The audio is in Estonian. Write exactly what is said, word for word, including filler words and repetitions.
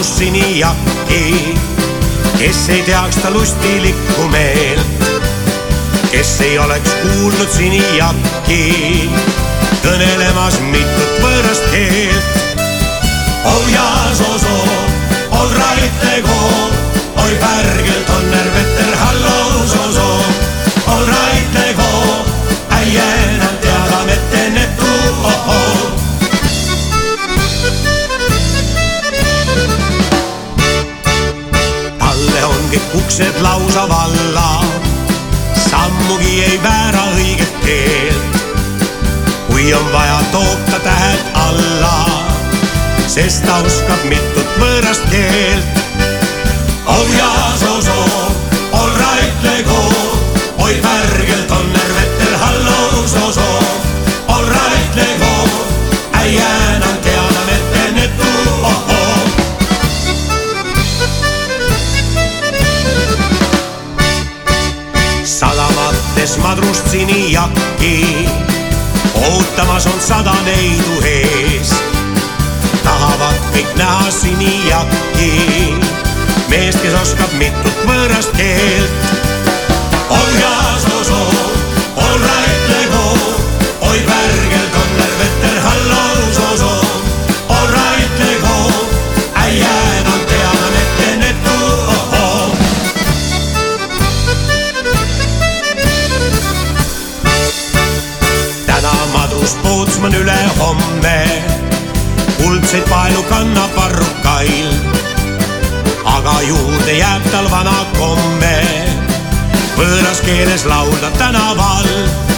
madrus sinijakki, kes ei teaks ta lustilikku meelt, kes ei oleks kuulnud sinijakki kõnelemas mitut võõrast keelt. Oh jaa, so-so, all right, lego, oi pärgelt on nervetter, hallo, so-so, all right, lego, äienän teada mette nettu, oh-oh. Talle on kõik uksed lausa valla, sammugi ei väära õiget keelt. Kui on vaja, toob ta tähed alla, sest ta oskab mitut võõrast keelt. Oh jaa, so-so, all right, lego, oi pärgelt on nervetter, hallo, so-so, all right, lego, äienän teada mette nettu, oh-oh. Sadamates madrust sinijakki, ootamas on sada neidu ees. Tahavad kõik näha sinijakki, meest, kes oskab mitut võõrast keelt. Oh jaa, so-so, all right, lego, oi pärgelt on nervetter, hallo, so-so, all right, lego, äienän teada mette nettu, oh-oh. Täna madrus Pootsman üle homme, kuldseid paelu kannab varrukail, aga juurde jääb tal vana komme võõras keeles laulda tänaval.